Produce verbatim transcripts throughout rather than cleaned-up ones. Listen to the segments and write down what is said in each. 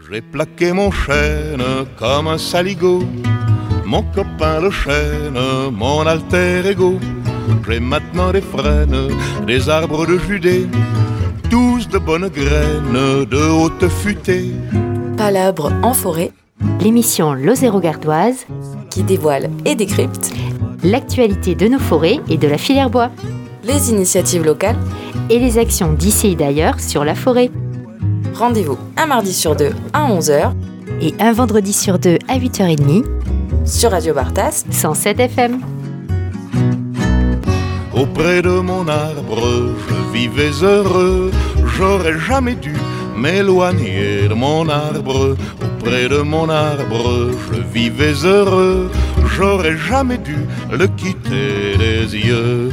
J'ai plaqué mon chêne comme un saligot, mon copain le chêne, mon alter ego. J'ai maintenant des frênes, des arbres de Judée, tous de bonnes graines, de haute futée. Palabre en forêt, l'émission Lozero-Gardoise qui dévoile et décrypte l'actualité de nos forêts et de la filière bois, les initiatives locales et les actions d'ici et d'ailleurs sur la forêt. Rendez-vous un mardi sur deux à onze heures et un vendredi sur deux à huit heures trente sur Radio Bartas cent sept F M. Auprès de mon arbre, je vivais heureux, j'aurais jamais dû m'éloigner de mon arbre. Auprès de mon arbre, je vivais heureux, j'aurais jamais dû le quitter des yeux.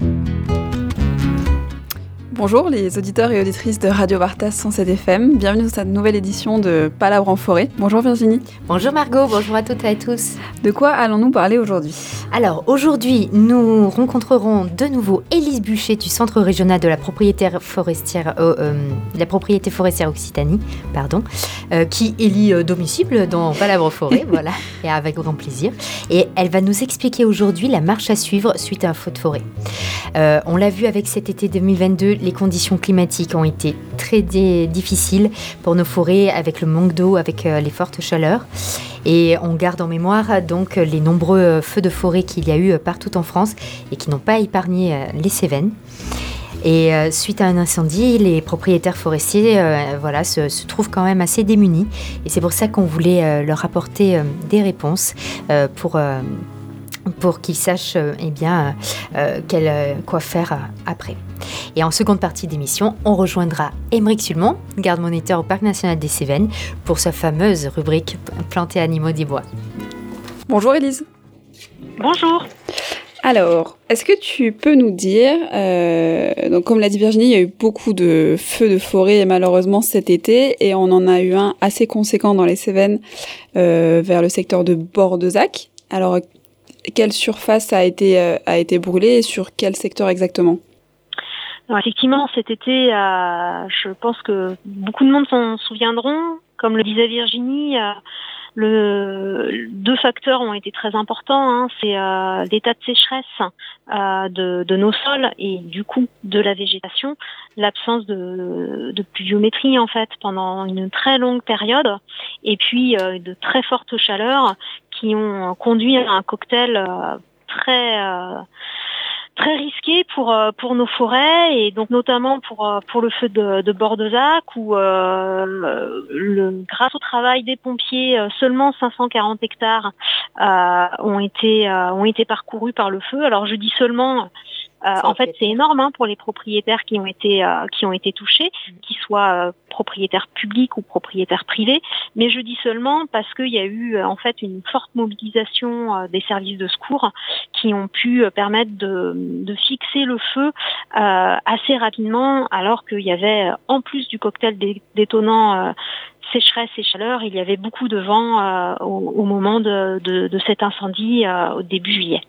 Bonjour les auditeurs et auditrices de Radio Bartas cent sept F M, bienvenue dans cette nouvelle édition de Palabre en forêt. Bonjour Virginie. Bonjour Margot, bonjour à toutes et à tous. De quoi allons-nous parler aujourd'hui ? Alors aujourd'hui, nous rencontrerons de nouveau Élise Buchet du Centre régional de la propriété forestière, euh, euh, la propriété forestière Occitanie, pardon, euh, qui élit euh, domicile dans Palabre en forêt, voilà, et avec grand plaisir. Et elle va nous expliquer aujourd'hui la marche à suivre suite à un feu de forêt. Euh, on l'a vu avec cet été deux mille vingt-deux, les conditions climatiques ont été très dé- difficiles pour nos forêts avec le manque d'eau, avec euh, les fortes chaleurs. Et on garde en mémoire donc les nombreux feux de forêt qu'il y a eu partout en France et qui n'ont pas épargné euh, les Cévennes. Et euh, suite à un incendie, les propriétaires forestiers euh, voilà, se, se trouvent quand même assez démunis. Et c'est pour ça qu'on voulait euh, leur apporter euh, des réponses euh, pour... Euh, pour qu'ils sachent euh, eh bien, euh, quel, euh, quoi faire euh, après. Et en seconde partie d'émission, on rejoindra Émeric Sulmon, garde-moniteur au Parc national des Cévennes, pour sa fameuse rubrique Plantes et animaux des bois. Bonjour Élise. Bonjour. Alors, est-ce que tu peux nous dire, euh, donc comme l'a dit Virginie, il y a eu beaucoup de feux de forêt malheureusement cet été, et on en a eu un assez conséquent dans les Cévennes euh, vers le secteur de Bordezac. Alors, quelle surface a été, euh, a été brûlée et sur quel secteur exactement ? Alors effectivement, cet été, euh, je pense que beaucoup de monde s'en souviendront. Comme le disait Virginie, euh, le, deux facteurs ont été très importants. Hein. C'est euh, l'état de sécheresse euh, de, de nos sols et du coup de la végétation, l'absence de, de pluviométrie en fait pendant une très longue période, et puis euh, de très fortes chaleurs qui ont conduit à un cocktail euh, très euh, très risqué pour euh, pour nos forêts, et donc notamment pour euh, pour le feu de, de Bordezac où euh, le, grâce au travail des pompiers, euh, seulement cinq cent quarante hectares euh, ont été euh, ont été parcourus par le feu. Alors je dis seulement. Euh, en fait, c'est énorme hein, pour les propriétaires qui ont été euh, qui ont été touchés, qu'ils soient euh, propriétaires publics ou propriétaires privés. Mais je dis seulement parce qu'il y a eu euh, en fait une forte mobilisation euh, des services de secours qui ont pu euh, permettre de, de fixer le feu euh, assez rapidement, alors qu'il y avait, en plus du cocktail dé- détonnant euh, sécheresse et chaleur, il y avait beaucoup de vent euh, au, au moment de, de, de cet incendie euh, au début juillet.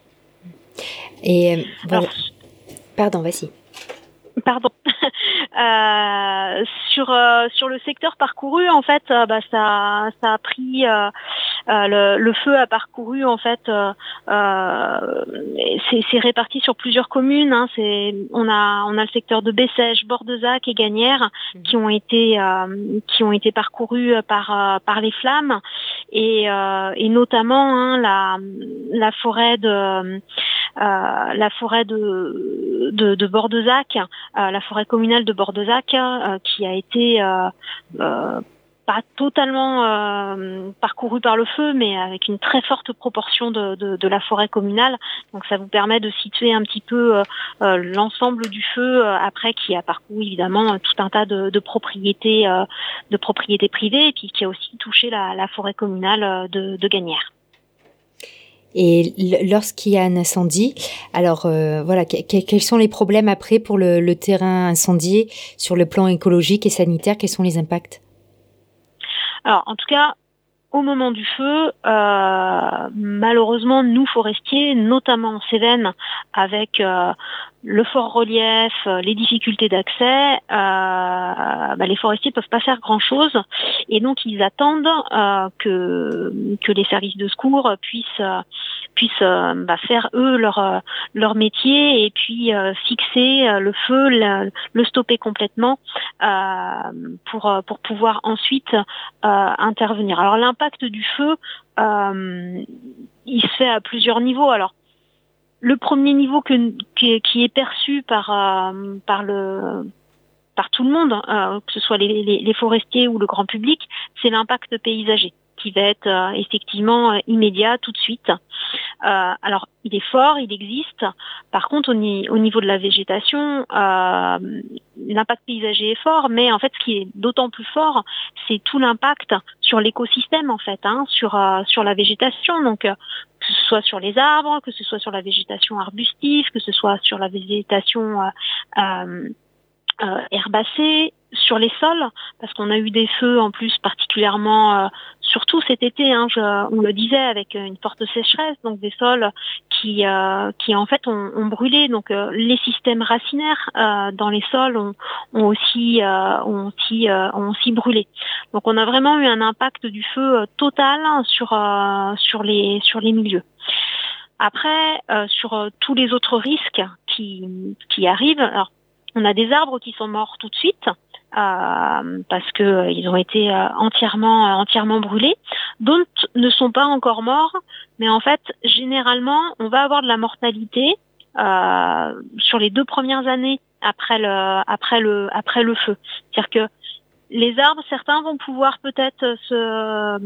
Et euh, voilà. Alors, Pardon, vas-y. Pardon. euh, sur euh, sur le secteur parcouru, en fait, euh, bah, ça ça a pris euh, euh, le, le feu a parcouru en fait. Euh, euh, c'est, c'est réparti sur plusieurs communes. Hein, c'est on a on a le secteur de Bessèges, Bordezac et Gagnières mmh. qui ont été euh, qui ont été parcourus par euh, par les flammes, et euh, et notamment hein, la la forêt de Euh, la forêt de, de, de Bordezac, euh, la forêt communale de Bordezac, euh, qui a été euh, euh, pas totalement euh, parcourue par le feu, mais avec une très forte proportion de, de, de la forêt communale. Donc ça vous permet de situer un petit peu euh, euh, l'ensemble du feu euh, après, qui a parcouru évidemment tout un tas de, de propriétés, euh, de propriétés privées, et puis qui a aussi touché la, la forêt communale de, de Gagnières. Et lorsqu'il y a un incendie, alors euh, voilà, que, que, quels sont les problèmes après pour le, le terrain incendié sur le plan écologique et sanitaire ? Quels sont les impacts ? Alors, en tout cas, au moment du feu, euh, malheureusement, nous forestiers, notamment en Cévennes, avec euh, le fort relief, les difficultés d'accès, euh, bah, les forestiers peuvent pas faire grand-chose, et donc ils attendent euh, que que les services de secours puissent euh, puissent euh, bah, faire eux leur euh, leur métier et puis euh, fixer euh, le feu, le, le stopper complètement euh, pour pour pouvoir ensuite euh, intervenir. Alors l'impact du feu, euh, il se fait à plusieurs niveaux. Alors le premier niveau que, qui, qui est perçu par euh, par le par tout le monde, euh, que ce soit les, les, les forestiers ou le grand public, c'est l'impact paysager qui va être euh, effectivement euh, immédiat tout de suite. Euh, alors il est fort, il existe. Par contre, au, ni- au niveau de la végétation, euh, l'impact paysager est fort, mais en fait, ce qui est d'autant plus fort, c'est tout l'impact sur l'écosystème en fait, hein, sur euh, sur la végétation. Donc euh, que ce soit sur les arbres, que ce soit sur la végétation arbustive, que ce soit sur la végétation euh, euh, euh, herbacée, sur les sols, parce qu'on a eu des feux en plus particulièrement, euh, surtout cet été, hein, je, on le disait, avec une forte sécheresse, donc des sols qui, euh, qui en fait ont, ont brûlé. Donc euh, les systèmes racinaires euh, dans les sols ont, ont aussi, euh, ont aussi, euh, ont aussi brûlé. Donc on a vraiment eu un impact du feu euh, total sur, euh, sur les, sur les milieux. Après, euh, sur euh, tous les autres risques qui, qui arrivent, alors on a des arbres qui sont morts tout de suite euh, parce que euh, ils ont été euh, entièrement euh, entièrement brûlés. D'autres ne sont pas encore morts, mais en fait généralement on va avoir de la mortalité euh, sur les deux premières années après le après le après le feu. C'est-à-dire que les arbres, certains vont pouvoir peut-être se,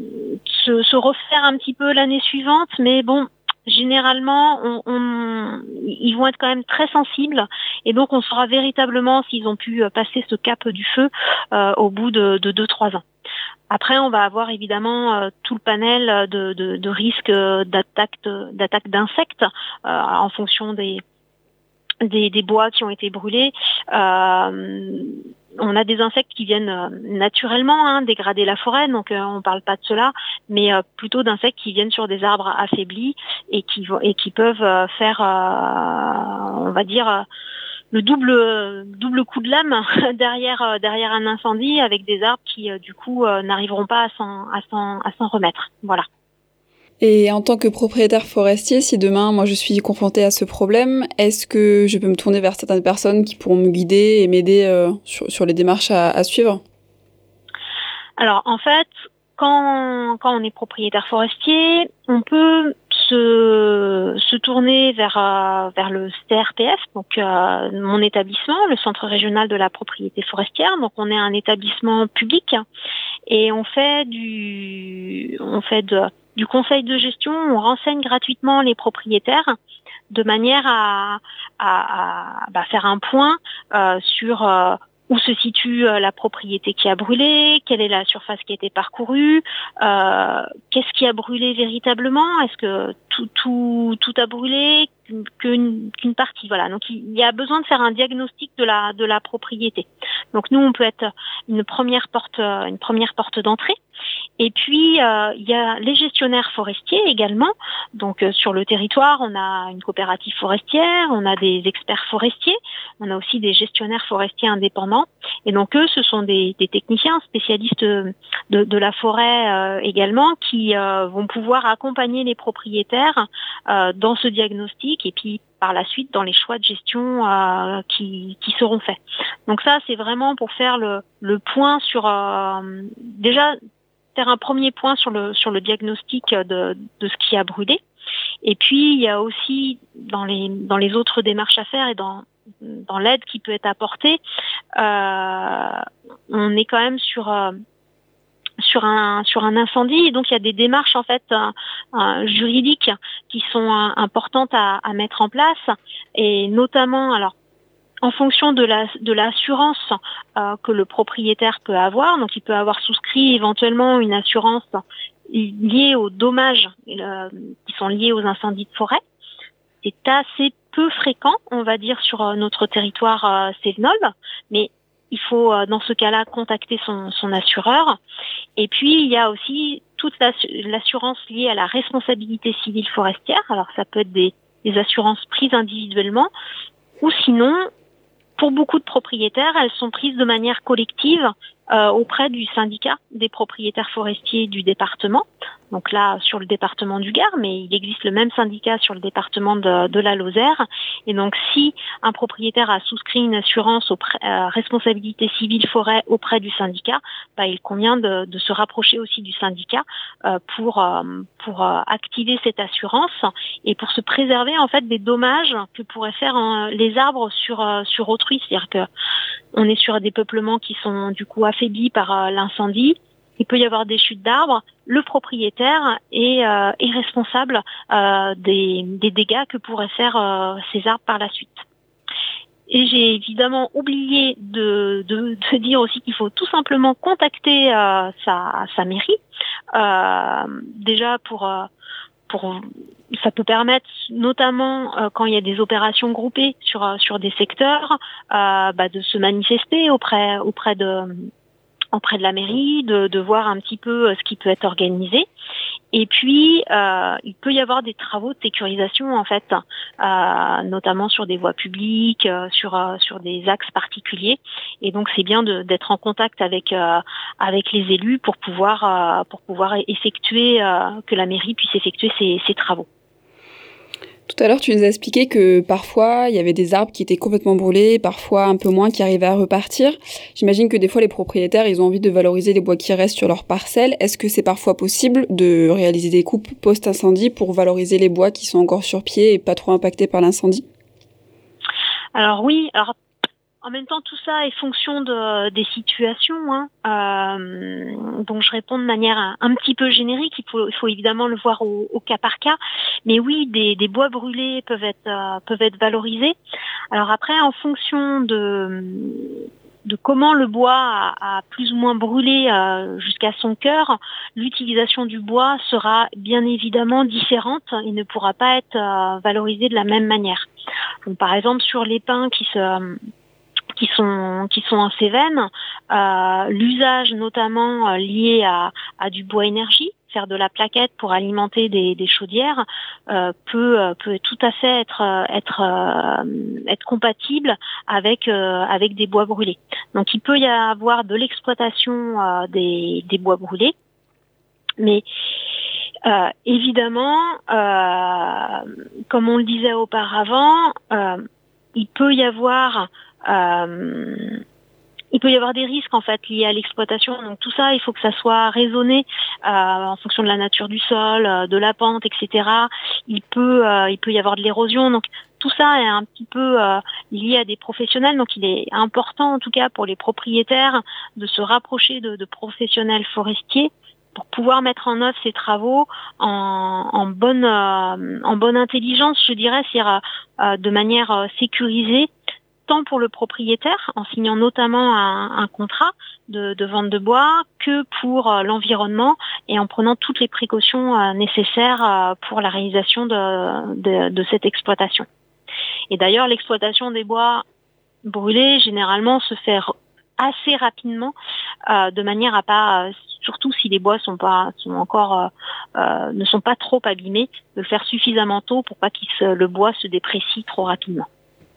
se se refaire un petit peu l'année suivante, mais bon. Généralement, on, on, ils vont être quand même très sensibles et donc on saura véritablement s'ils ont pu passer ce cap du feu euh, au bout de deux trois ans. Après, on va avoir évidemment euh, tout le panel de, de, de risques d'attaque d'attaque d'insectes euh, en fonction des, des des bois qui ont été brûlés. Euh, On a des insectes qui viennent euh, naturellement hein, dégrader la forêt, donc euh, on parle pas de cela, mais euh, plutôt d'insectes qui viennent sur des arbres affaiblis et qui et qui peuvent euh, faire, euh, on va dire, euh, le double double coup de lame derrière euh, derrière un incendie avec des arbres qui euh, du coup euh, n'arriveront pas à s'en à s'en à s'en remettre. Voilà. Et en tant que propriétaire forestier, si demain, moi, je suis confrontée à ce problème, est-ce que je peux me tourner vers certaines personnes qui pourront me guider et m'aider euh, sur, sur les démarches à, à suivre ? Alors, en fait, quand, quand on est propriétaire forestier, on peut se, se tourner vers, euh, vers le C R P F, donc euh, mon établissement, le Centre régional de la propriété forestière. Donc, on est un établissement public et on fait du, on fait de du conseil de gestion, on renseigne gratuitement les propriétaires de manière à, à, à bah, faire un point euh, sur euh, où se situe euh, la propriété qui a brûlé, quelle est la surface qui a été parcourue, euh, qu'est-ce qui a brûlé véritablement, est-ce que tout, tout, tout a brûlé, qu'une, qu'une partie, voilà. Donc il y a besoin de faire un diagnostic de la, de la propriété. Donc nous on peut être une première porte, une première porte d'entrée. Et puis euh, il y a les gestionnaires forestiers également. Donc euh, sur le territoire, on a une coopérative forestière, on a des experts forestiers, on a aussi des gestionnaires forestiers indépendants. Et donc eux, ce sont des, des techniciens spécialistes de, de la forêt euh, également qui euh, vont pouvoir accompagner les propriétaires euh, dans ce diagnostic et puis par la suite dans les choix de gestion euh, qui, qui seront faits. Donc ça, c'est vraiment pour faire le, le point sur euh, déjà faire un premier point sur le sur le diagnostic de, de ce qui a brûlé. Et puis il y a aussi dans les dans les autres démarches à faire et dans dans l'aide qui peut être apportée, euh, on est quand même sur euh, sur un sur un incendie et donc il y a des démarches en fait euh, euh, juridiques qui sont euh, importantes à, à mettre en place et notamment alors en fonction de la de l'assurance euh, que le propriétaire peut avoir. Donc il peut avoir souscrit éventuellement une assurance liée aux dommages euh, qui sont liés aux incendies de forêt. C'est assez peu fréquent, on va dire, sur euh, notre territoire euh, cévenol, mais il faut euh, dans ce cas-là contacter son, son assureur. Et puis il y a aussi toute l'assurance liée à la responsabilité civile forestière. Alors ça peut être des, des assurances prises individuellement ou sinon, pour beaucoup de propriétaires, elles sont prises de manière collective euh, auprès du syndicat des propriétaires forestiers du département. Donc là, sur le département du Gard, mais il existe le même syndicat sur le département de, de la Lozère. Et donc, si un propriétaire a souscrit une assurance auprès, euh, responsabilité civile forêt auprès du syndicat, bah, il convient de, de se rapprocher aussi du syndicat euh, pour euh, pour euh, activer cette assurance et pour se préserver en fait des dommages que pourraient faire euh, les arbres sur euh, sur autrui. C'est-à-dire que on est sur des peuplements qui sont du coup affaiblis par euh, l'incendie. Il peut y avoir des chutes d'arbres. Le propriétaire est, euh, est responsable euh, des, des dégâts que pourraient faire euh, ces arbres par la suite. Et j'ai évidemment oublié de, de, de dire aussi qu'il faut tout simplement contacter euh, sa, sa mairie. Euh, déjà pour, euh, pour ça peut permettre notamment euh, quand il y a des opérations groupées sur euh, sur des secteurs, euh, bah, de se manifester auprès auprès de auprès de la mairie, de, de voir un petit peu ce qui peut être organisé. Et puis, euh, il peut y avoir des travaux de sécurisation, en fait, euh, notamment sur des voies publiques, euh, sur euh, sur des axes particuliers. Et donc, c'est bien de, d'être en contact avec euh, avec les élus pour pouvoir euh, pour pouvoir effectuer euh, que la mairie puisse effectuer ces, ces travaux. Tout à l'heure, tu nous as expliqué que parfois, il y avait des arbres qui étaient complètement brûlés, parfois un peu moins qui arrivaient à repartir. J'imagine que des fois, les propriétaires, ils ont envie de valoriser les bois qui restent sur leur parcelle. Est-ce que c'est parfois possible de réaliser des coupes post-incendie pour valoriser les bois qui sont encore sur pied et pas trop impactés par l'incendie ? Alors oui, alors en même temps, tout ça est fonction de, des situations. Hein. Euh, donc, je réponds de manière un, un petit peu générique. Il faut, il faut évidemment le voir au, au cas par cas. Mais oui, des, des bois brûlés peuvent être, euh, peuvent être valorisés. Alors après, en fonction de, de comment le bois a, a plus ou moins brûlé euh, jusqu'à son cœur, l'utilisation du bois sera bien évidemment différente et ne pourra pas être euh, valorisée de la même manière. Donc, par exemple, sur les pins qui se qui sont qui sont en Cévennes, euh, l'usage notamment euh, lié à, à du bois énergie, faire de la plaquette pour alimenter des, des chaudières, euh, peut peut tout à fait être être euh, être compatible avec euh, avec des bois brûlés. Donc il peut y avoir de l'exploitation euh, des des bois brûlés, mais euh, évidemment, euh, comme on le disait auparavant, euh, il peut y avoir Euh, il peut y avoir des risques en fait liés à l'exploitation. Donc tout ça, il faut que ça soit raisonné euh, en fonction de la nature du sol, euh, de la pente, et cetera. Il peut, euh, il peut y avoir de l'érosion. Donc tout ça est un petit peu euh, lié à des professionnels. Donc il est important en tout cas pour les propriétaires de se rapprocher de, de professionnels forestiers pour pouvoir mettre en œuvre ces travaux en, en bonne, euh, en bonne intelligence, je dirais, c'est-à-dire euh, de manière euh, sécurisée, tant pour le propriétaire, en signant notamment un, un contrat de, de vente de bois, que pour euh, l'environnement et en prenant toutes les précautions euh, nécessaires euh, pour la réalisation de, de, de cette exploitation. Et d'ailleurs, l'exploitation des bois brûlés, généralement, se fait assez rapidement, euh, de manière à pas, euh, surtout si les bois sont pas, sont encore, euh, euh, ne sont pas trop abîmés, de le faire suffisamment tôt pour pas que le bois se déprécie trop rapidement.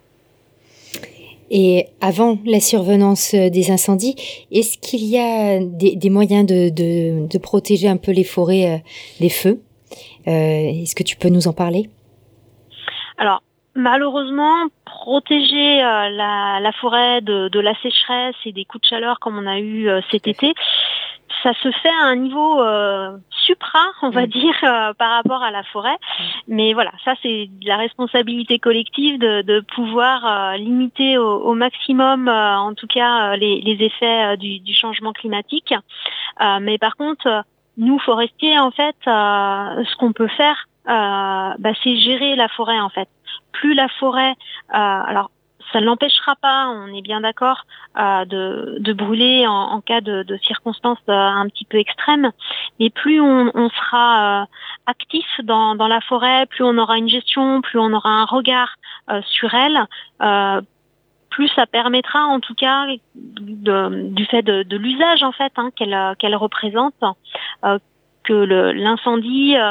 Et avant la survenance des incendies, est-ce qu'il y a des, des moyens de, de, de protéger un peu les forêts euh, des feux ? euh, Est-ce que tu peux nous en parler ? Alors, malheureusement, protéger euh, la, la forêt de, de la sécheresse et des coups de chaleur comme on a eu euh, cet été, ça se fait à un niveau euh, supra, on va mmh. dire, euh, par rapport à la forêt. Mmh. Mais voilà, ça c'est de la responsabilité collective de, de pouvoir euh, limiter au, au maximum, euh, en tout cas, euh, les, les effets euh, du, du changement climatique. Euh, mais par contre, euh, nous forestiers, en fait, euh, ce qu'on peut faire, euh, bah, c'est gérer la forêt, en fait. Plus la forêt, euh, alors ça ne l'empêchera pas, on est bien d'accord, euh, de, de brûler en, en cas de, de circonstances euh, un petit peu extrêmes. Mais plus on, on sera euh, actif dans, dans la forêt, plus on aura une gestion, plus on aura un regard euh, sur elle, euh, plus ça permettra en tout cas de, du fait de, de l'usage en fait hein, qu'elle, qu'elle représente, euh, que le, l'incendie euh,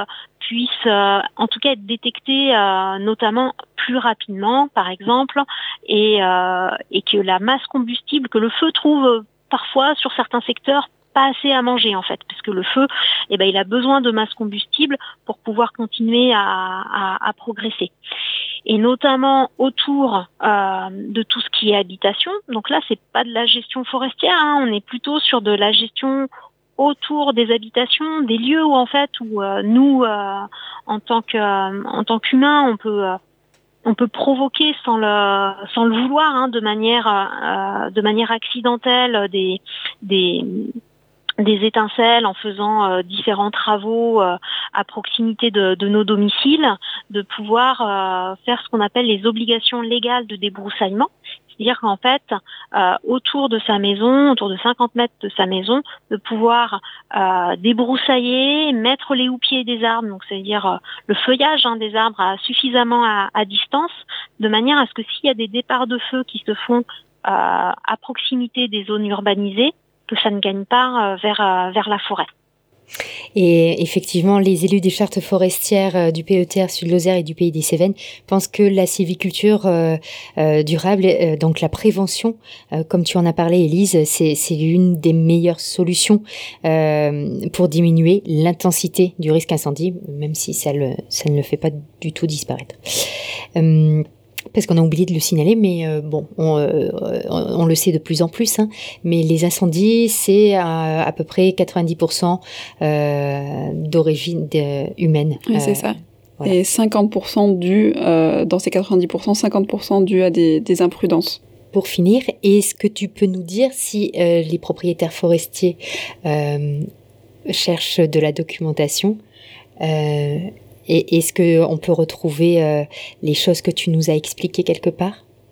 puisse euh, en tout cas être détecté euh, notamment plus rapidement, par exemple, et, euh, et que la masse combustible que le feu trouve parfois sur certains secteurs pas assez à manger en fait, parce que le feu, eh ben, il a besoin de masse combustible pour pouvoir continuer à, à, à progresser. Et notamment autour euh, de tout ce qui est habitation. Donc là, c'est pas de la gestion forestière, hein, on est plutôt sur de la gestion autour des habitations, des lieux où en fait où euh, nous, euh, en tant que euh, en tant qu'humains, on peut euh, on peut provoquer sans le sans le vouloir, hein, de manière euh, de manière accidentelle des des des étincelles en faisant euh, différents travaux euh, à proximité de, de nos domiciles, de pouvoir euh, faire ce qu'on appelle les obligations légales de débroussaillement. C'est-à-dire qu'en fait, euh, autour de sa maison, autour de cinquante mètres de sa maison, de pouvoir euh, débroussailler, mettre les houppiers des arbres, donc c'est-à-dire euh, le feuillage, hein, des arbres à, suffisamment à, à distance, de manière à ce que s'il y a des départs de feu qui se font euh, à proximité des zones urbanisées, que ça ne gagne pas euh, vers, euh, vers la forêt. Et effectivement, les élus des chartes forestières euh, du P E T R Sud-Lozère et du Pays des Cévennes pensent que la sylviculture euh, euh, durable, euh, donc la prévention, euh, comme tu en as parlé, Élise, c'est, c'est l'une des meilleures solutions euh, pour diminuer l'intensité du risque incendie, même si ça, le, ça ne le fait pas du tout disparaître. Euh, Parce qu'on a oublié de le signaler, mais euh, bon, on, euh, on, on le sait de plus en plus, hein, mais les incendies, c'est à, à peu près quatre-vingt-dix pour cent euh, d'origine de, humaine. Oui, c'est euh, ça. Voilà. Et cinquante pour cent dû, euh, dans ces quatre-vingt-dix pour cent, cinquante pour cent dû à des, des imprudences. Pour finir, est-ce que tu peux nous dire si euh, les propriétaires forestiers euh, cherchent de la documentation euh, et est-ce qu'on peut retrouver euh, les choses que tu nous as expliquées quelque part ?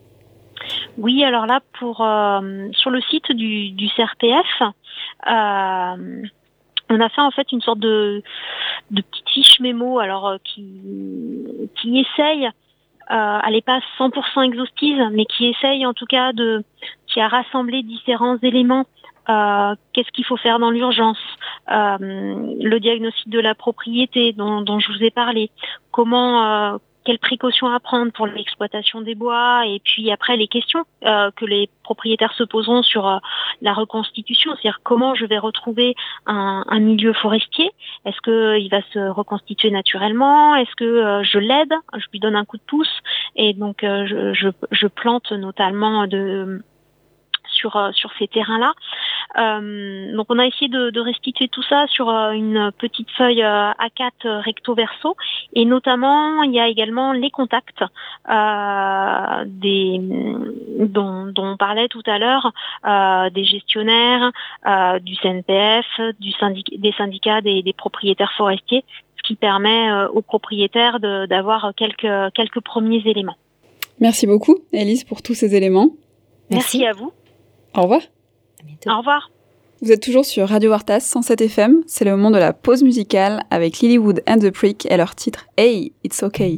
Oui, alors là, pour euh, sur le site du, du C R P F, euh, on a fait en fait une sorte de, de petite fiche mémo, alors euh, qui, qui essaye, euh, elle n'est pas cent pour cent exhaustive, mais qui essaye en tout cas de, qui a rassemblé différents éléments. Euh, qu'est-ce qu'il faut faire dans l'urgence, euh, le diagnostic de la propriété dont, dont je vous ai parlé, comment, euh, quelles précautions à prendre pour l'exploitation des bois, et puis après les questions euh, que les propriétaires se poseront sur euh, la reconstitution, c'est-à-dire comment je vais retrouver un, un milieu forestier, est-ce que il va se reconstituer naturellement, est-ce que euh, je l'aide, je lui donne un coup de pouce, et donc euh, je, je, je plante notamment de sur sur ces terrains-là. Euh, donc on a essayé de, de restituer tout ça sur euh, une petite feuille euh, A quatre recto verso, et notamment il y a également les contacts euh, des dont, dont on parlait tout à l'heure, euh, des gestionnaires, euh, du C N P F, du syndic- des syndicats des, des propriétaires forestiers, ce qui permet euh, aux propriétaires de, d'avoir quelques quelques premiers éléments. Merci beaucoup, Élise, pour tous ces éléments. Merci, Merci à vous. Au revoir. À bientôt. Au revoir. Vous êtes toujours sur Radio Wartas cent sept F M. C'est le moment de la pause musicale avec Lilywood and the Prick et leur titre Hey, It's Okay.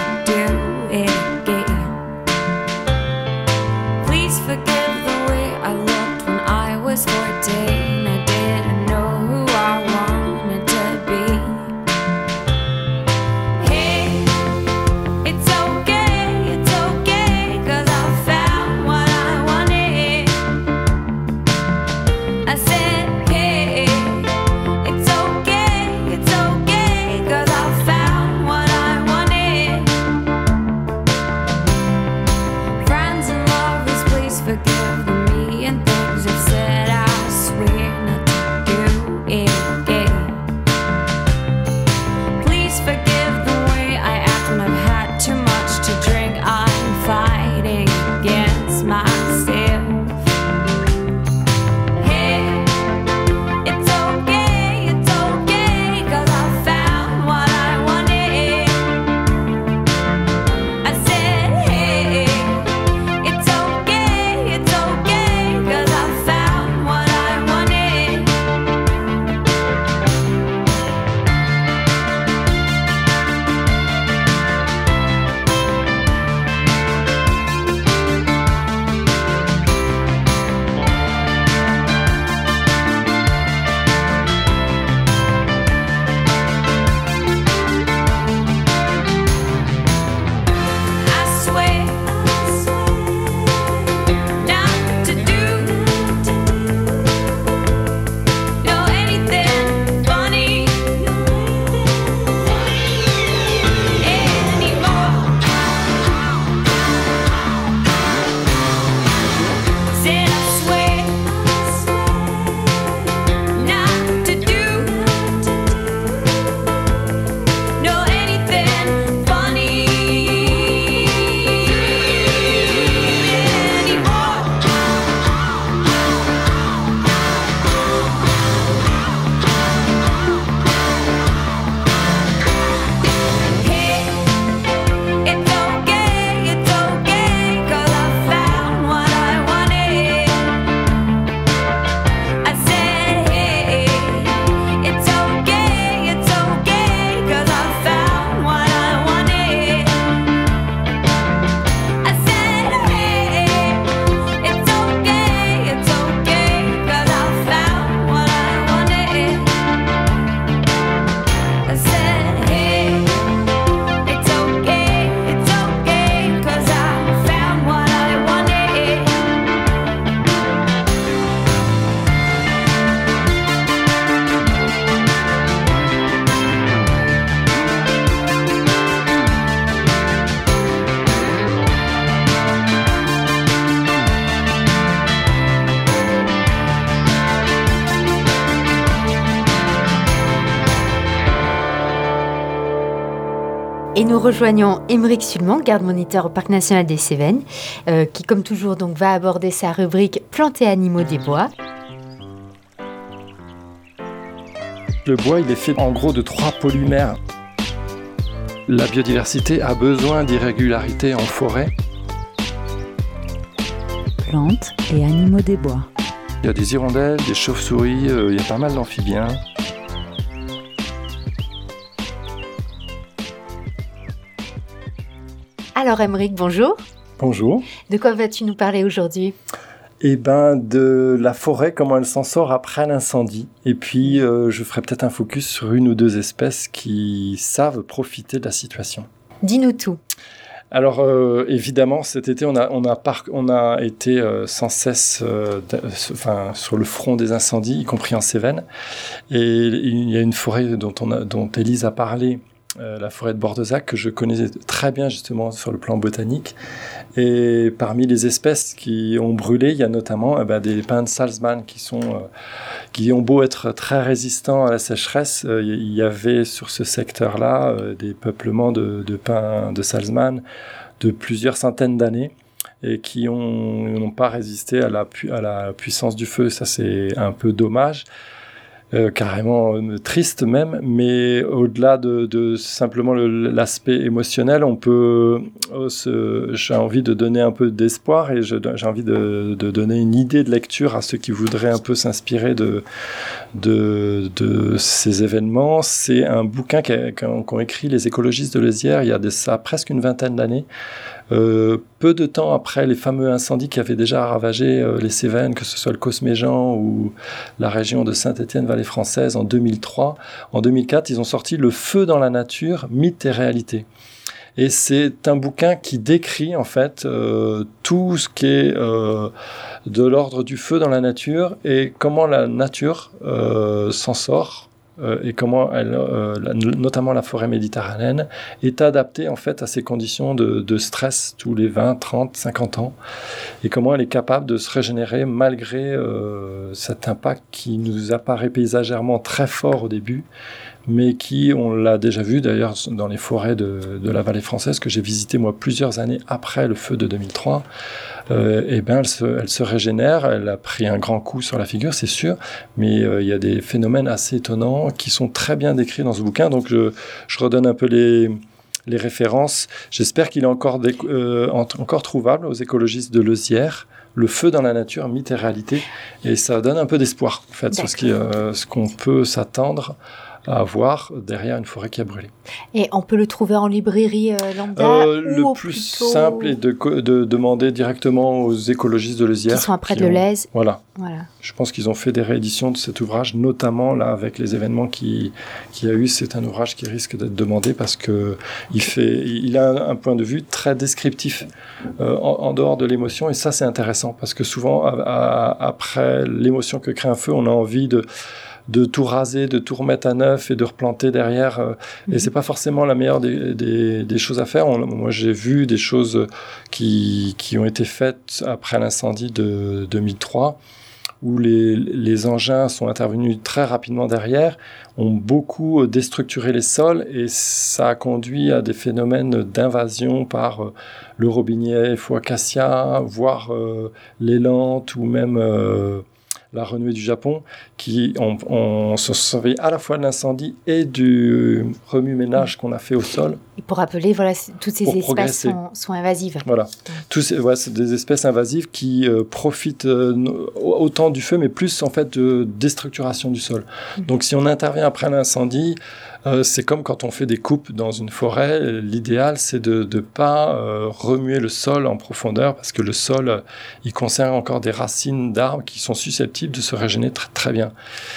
Forgive the way I Et nous rejoignons Aymeric Sulman, garde-moniteur au Parc national des Cévennes, euh, qui comme toujours donc, va aborder sa rubrique « Plantes et animaux des bois ». Le bois, il est fait en gros de trois polymères. La biodiversité a besoin d'irrégularités en forêt. Plantes et animaux des bois. Il y a des hirondelles, des chauves-souris, euh, il y a pas mal d'amphibiens. Alors Aymeric, bonjour. Bonjour. De quoi vas-tu nous parler aujourd'hui ? Eh bien, de la forêt, comment elle s'en sort après l'incendie. Et puis, euh, je ferai peut-être un focus sur une ou deux espèces qui savent profiter de la situation. Dis-nous tout. Alors, euh, évidemment, cet été, on a, on a, par, on a été euh, sans cesse euh, d- enfin, sur le front des incendies, y compris en Cévennes. Et il y a une forêt dont, on a, dont Élise a parlé, Euh, la forêt de Bordezac, que je connaissais très bien justement sur le plan botanique. Et parmi les espèces qui ont brûlé, il y a notamment eh ben, des pins de Salzmann qui, sont, euh, qui ont beau être très résistants à la sécheresse. Euh, il y avait sur ce secteur-là euh, des peuplements de, de pins de Salzmann de plusieurs centaines d'années et qui ont, n'ont pas résisté à la, pu- à la puissance du feu. Ça, c'est un peu dommage. Euh, carrément euh, triste même, mais au-delà de, de simplement le, l'aspect émotionnel, on peut, euh, se, j'ai envie de donner un peu d'espoir et je, j'ai envie de, de donner une idée de lecture à ceux qui voudraient un peu s'inspirer de, de, de ces événements. C'est un bouquin qu'a, qu'ont écrit les écologistes de Leuzière il y a de ça presque une vingtaine d'années. Euh, peu de temps après les fameux incendies qui avaient déjà ravagé euh, les Cévennes, que ce soit le Cosméjean ou la région de Saint-Étienne-Vallée Française en deux mille trois. En deux mille quatre, ils ont sorti Le feu dans la nature, mythe et réalité. Et c'est un bouquin qui décrit en fait euh, tout ce qui est euh, de l'ordre du feu dans la nature et comment la nature euh, s'en sort. Euh, et comment elle, euh, la, notamment la forêt méditerranéenne, est adaptée en fait à ces conditions de, de stress tous les vingt, trente, cinquante ans, et comment elle est capable de se régénérer malgré euh, cet impact qui nous apparaît paysagèrement très fort au début, mais qui, on l'a déjà vu d'ailleurs dans les forêts de, de la vallée française, que j'ai visité moi plusieurs années après le feu de deux mille trois, euh, et ben elle se, elle se régénère, elle a pris un grand coup sur la figure, c'est sûr, mais euh, il y a des phénomènes assez étonnants qui sont très bien décrits dans ce bouquin, donc je, je redonne un peu les... les références. J'espère qu'il est encore, dé- euh, encore trouvable aux écologistes de Leuzière. Le feu dans la nature, mythe et réalité. Et ça donne un peu d'espoir, en fait, sur ce, qui, euh, ce qu'on peut s'attendre à voir derrière une forêt qui a brûlé. Et on peut le trouver en librairie euh, lambda euh, ou Le au plus plutôt... simple est de, co- de demander directement aux écologistes de Leuzière. Qui sont après qui de ont- l'Aise. Voilà. Voilà. Je pense qu'ils ont fait des rééditions de cet ouvrage, notamment là avec les événements qui qu'il y a eu. C'est un ouvrage qui risque d'être demandé parce que il fait, il a un, un point de vue très descriptif euh, en, en dehors de l'émotion, et ça c'est intéressant parce que souvent à, à, après l'émotion que crée un feu, on a envie de de tout raser, de tout remettre à neuf et de replanter derrière. Euh, mmh. Et c'est pas forcément la meilleure des, des, des choses à faire. On, moi, j'ai vu des choses qui, qui ont été faites après l'incendie de deux mille trois, où les, les engins sont intervenus très rapidement derrière, ont beaucoup déstructuré les sols, et ça a conduit à des phénomènes d'invasion par euh, le robinet Foacacia, voire euh, l'élante, ou même... Euh, la renouée du Japon, qui on, on se servait à la fois de l'incendie et du remue-ménage qu'on a fait au sol. Et pour rappeler, voilà, toutes ces espèces sont, sont invasives. Voilà, Tous ces, ouais, c'est des espèces invasives qui euh, profitent euh, autant du feu, mais plus en fait de déstructuration du sol. Mmh. Donc si on intervient après l'incendie, euh, c'est comme quand on fait des coupes dans une forêt. L'idéal, c'est de ne pas euh, remuer le sol en profondeur, parce que le sol, euh, il conserve encore des racines d'arbres qui sont susceptibles de se régénérer très, très bien.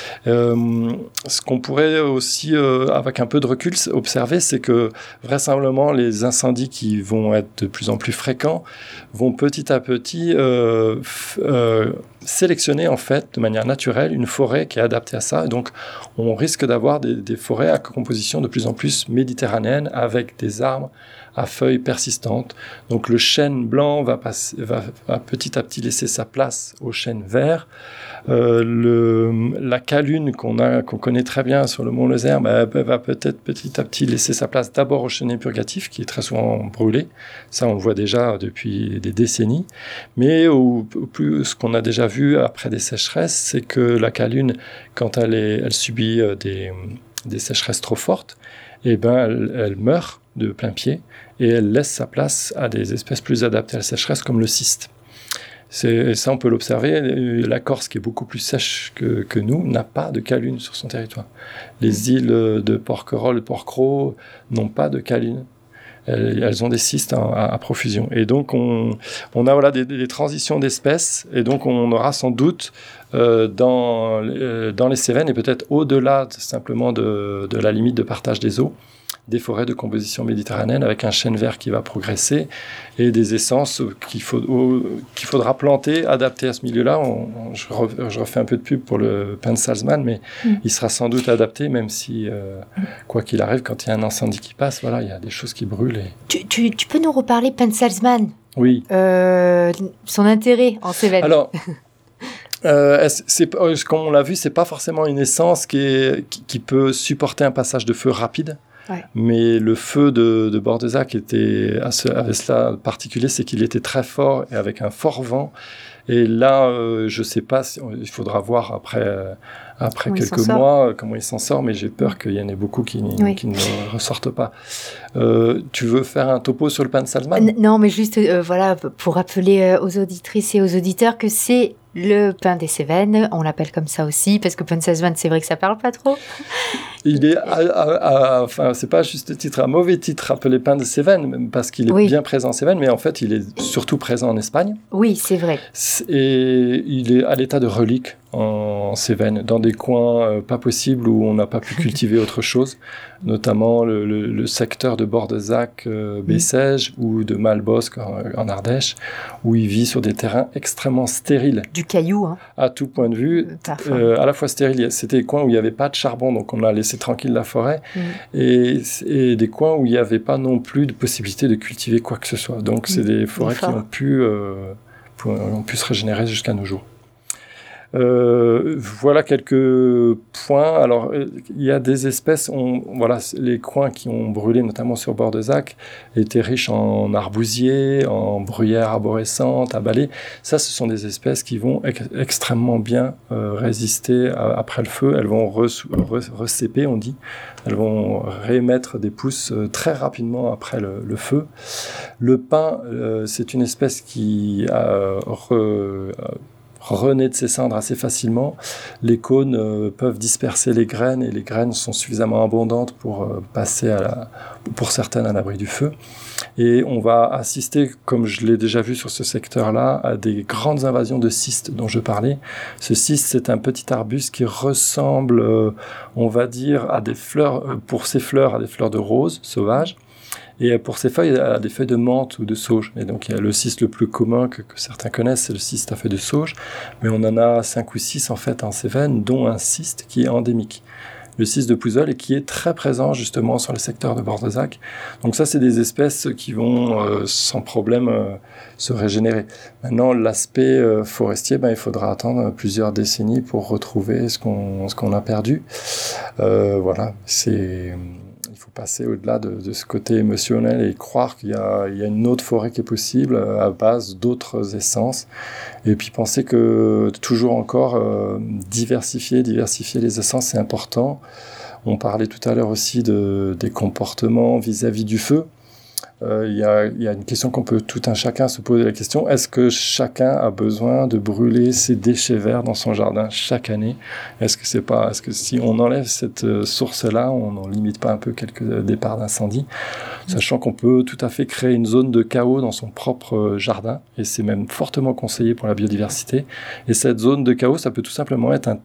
Euh, ce qu'on pourrait aussi, euh, avec un peu de recul, observer, c'est que vraisemblablement, les incendies qui vont être de plus en plus fréquents vont petit à petit euh, f- euh, sélectionner en fait de manière naturelle une forêt qui est adaptée à ça. Et donc, on risque d'avoir des, des forêts à composition de plus en plus méditerranéenne avec des arbres à feuilles persistantes. Donc, le chêne blanc va, passer, va, va petit à petit laisser sa place au chêne vert. Euh, le, la calune qu'on, a, qu'on connaît très bien sur le mont Lozère bah, va peut-être petit à petit laisser sa place d'abord au chêne purgatif qui est très souvent brûlé. Ça, on le voit déjà depuis des décennies. Mais au, au plus, ce qu'on a déjà vu après des sécheresses, c'est que la calune, quand elle, est, elle subit des, des sécheresses trop fortes, eh ben, elle, elle meurt de plein pied et elle laisse sa place à des espèces plus adaptées à la sécheresse comme le cyste. C'est, ça, on peut l'observer. La Corse, qui est beaucoup plus sèche que, que nous, n'a pas de calune sur son territoire. Les îles de Porquerolles et Porquerolles n'ont pas de calune. Elles, elles ont des cystes à, à profusion. Et donc, on, on a voilà, des, des transitions d'espèces. Et donc, on aura sans doute euh, dans, euh, dans les Cévennes, et peut-être au-delà de, simplement de, de la limite de partage des eaux, des forêts de composition méditerranéenne avec un chêne vert qui va progresser et des essences qu'il, faut, qu'il faudra planter, adapter à ce milieu-là. On, on, je, re, je refais un peu de pub pour le pin de Salzmann, mais mmh. il sera sans doute adapté, même si, euh, quoi qu'il arrive, quand il y a un incendie qui passe, voilà, il y a des choses qui brûlent. Et... Tu, tu, tu peux nous reparler pin de Salzmann ? Oui. Euh, son intérêt en Cévennes. Alors... Euh, c'est, comme on l'a vu, c'est pas forcément une essence qui, est, qui, qui peut supporter un passage de feu rapide. Ouais. Mais le feu de, de Bordezac était, avait cela particulier, c'est qu'il était très fort et avec un fort vent. Et là, euh, je ne sais pas, si, il faudra voir après, euh, après quelques mois comment il s'en sort, mais j'ai peur qu'il y en ait beaucoup qui, oui. qui ne ressortent pas. Euh, tu veux faire un topo sur le pin de Salzmann ? Non, mais juste euh, voilà, pour rappeler euh, aux auditrices et aux auditeurs que c'est le pin des Cévennes, on l'appelle comme ça aussi, parce que pin de Salzmann, c'est vrai que ça ne parle pas trop. Il est, à, à, à, enfin, c'est pas juste titre, à mauvais titre appelé pin de Cévennes, parce qu'il est oui. bien présent en Cévennes, mais en fait, il est surtout présent en Espagne. Oui, c'est vrai. Et il est à l'état de relique en Cévennes, dans des coins euh, pas possibles où on n'a pas pu cultiver autre chose, notamment le, le, le secteur de Bordezac, euh, Bessèges, mmh. ou de Malbosc en, en Ardèche, où il vit sur des terrains extrêmement stériles. Du caillou, hein. À tout point de vue, euh, à la fois stériles. C'était des coins où il n'y avait pas de charbon, donc on a laissé tranquille la forêt, mmh. et, et des coins où il n'y avait pas non plus de possibilité de cultiver quoi que ce soit. Donc c'est mmh. des forêts qui ont pu, euh, ont pu se régénérer jusqu'à nos jours. Euh, voilà quelques points. Alors, il y a des espèces, on, voilà, les coins qui ont brûlé, notamment sur Bordezac, étaient riches en arbousiers, en bruyères arborescentes, à balais. Ça, ce sont des espèces qui vont ex- extrêmement bien euh, résister à, après le feu. Elles vont recéper, on dit. Elles vont réémettre des pousses euh, très rapidement après le, le feu. Le pin, euh, c'est une espèce qui a re, euh, renaît de ses cendres assez facilement. Les cônes euh, peuvent disperser les graines et les graines sont suffisamment abondantes pour euh, passer, à la, pour certaines, à l'abri du feu. Et on va assister, comme je l'ai déjà vu sur ce secteur-là, à des grandes invasions de cystes dont je parlais. Ce cyste, c'est un petit arbuste qui ressemble, euh, on va dire, à des fleurs, euh, pour ses fleurs, à des fleurs de rose sauvages. Et pour ces feuilles, il y a des feuilles de menthe ou de sauge. Et donc, il y a le cyste le plus commun que, que certains connaissent, c'est le cyste à feuilles de sauge. Mais on en a cinq ou six, en fait, en Cévennes, dont un cyste qui est endémique. Le cyste de Pouzols, et qui est très présent, justement, sur le secteur de Bordezac. Donc ça, c'est des espèces qui vont, euh, sans problème, euh, se régénérer. Maintenant, l'aspect euh, forestier, ben, il faudra attendre plusieurs décennies pour retrouver ce qu'on, ce qu'on a perdu. Euh, voilà, c'est... Il faut passer au-delà de, de ce côté émotionnel et croire qu'il y a, il y a une autre forêt qui est possible à base d'autres essences. Et puis penser que toujours encore euh, diversifier, diversifier les essences, c'est important. On parlait tout à l'heure aussi de, des comportements vis-à-vis du feu. Euh, il y a, il y a une question qu'on peut tout un chacun se poser la question, est-ce que chacun a besoin de brûler ses déchets verts dans son jardin chaque année ? Est-ce que c'est pas, est-ce que si on enlève cette euh, source-là, on n'en limite pas un peu quelques départs d'incendie, sachant qu'on peut tout à fait créer une zone de chaos dans son propre euh, jardin, et c'est même fortement conseillé pour la biodiversité. Et cette zone de chaos, ça peut tout simplement être un tas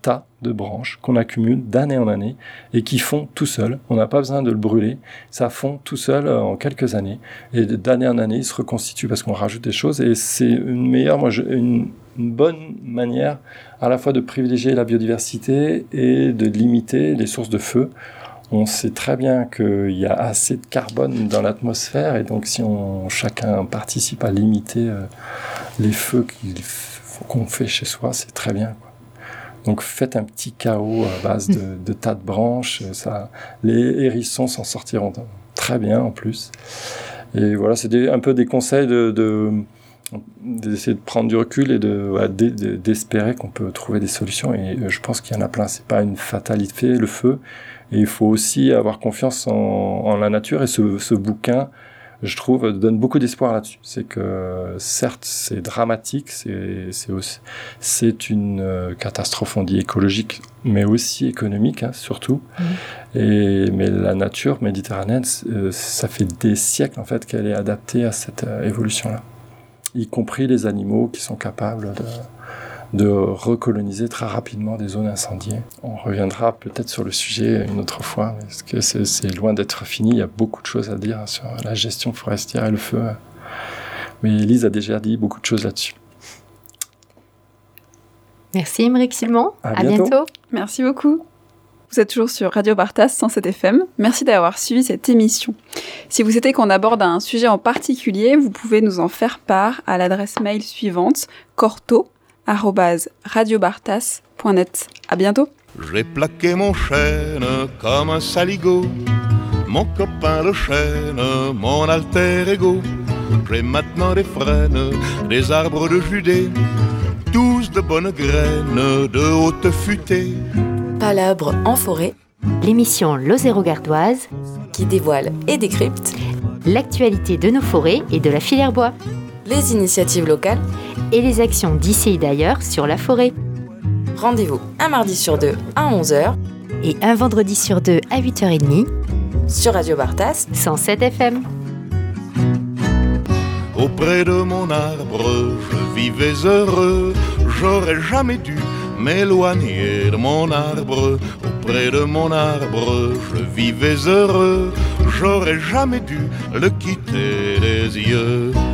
de branches qu'on accumule d'année en année et qui fond tout seul. On n'a pas besoin de le brûler. Ça fond tout seul en quelques années. Et d'année en année, il se reconstitue parce qu'on rajoute des choses. Et c'est une meilleure, moi, je, une, une bonne manière à la fois de privilégier la biodiversité et de limiter les sources de feu. On sait très bien qu'il y a assez de carbone dans l'atmosphère et donc si on, chacun participe à limiter euh, les feux qu'on fait chez soi, c'est très bien, quoi. Donc faites un petit chaos à base de, de tas de branches. Ça, les hérissons s'en sortiront très bien en plus. Et voilà, c'est des, un peu des conseils de, de, d'essayer de prendre du recul et de, ouais, d'espérer qu'on peut trouver des solutions. Et je pense qu'il y en a plein. C'est pas une fatalité, le feu. Et il faut aussi avoir confiance en, en la nature. Et ce, ce bouquin, je trouve, donne beaucoup d'espoir là-dessus. C'est que, certes, c'est dramatique, c'est, c'est, aussi, c'est une euh, catastrophe, on dit écologique, mais aussi économique, hein, surtout. Mmh. Et, mais la nature méditerranéenne, euh, ça fait des siècles, en fait, qu'elle est adaptée à cette euh, évolution-là. Y compris les animaux qui sont capables de... de recoloniser très rapidement des zones incendiées. On reviendra peut-être sur le sujet une autre fois, parce que c'est, c'est loin d'être fini. Il y a beaucoup de choses à dire sur la gestion forestière et le feu. Mais Élise a déjà dit beaucoup de choses là-dessus. Merci Émeric Sillemont. À, à bientôt. bientôt. Merci beaucoup. Vous êtes toujours sur Radio Bartas cent sept F M. Merci d'avoir suivi cette émission. Si vous souhaitez qu'on aborde un sujet en particulier, vous pouvez nous en faire part à l'adresse mail suivante, corto arobase radiobartas point net. À bientôt. J'ai plaqué mon chêne comme un saligot, mon copain le chêne, mon alter ego. J'ai maintenant des frênes, des arbres de Judée, tous de bonnes graines, de haute futée. Palabre en forêt, L'émission Lozero-Gardoise qui dévoile et décrypte l'actualité de nos forêts et de la filière bois, les initiatives locales et les actions d'ici et d'ailleurs sur la forêt. Rendez-vous un mardi sur deux à onze heures Et un vendredi sur deux à huit heures trente sur Radio Bartas cent sept F M. Auprès de mon arbre, je vivais heureux. J'aurais jamais dû m'éloigner de mon arbre. Auprès de mon arbre, je vivais heureux. J'aurais jamais dû le quitter des yeux.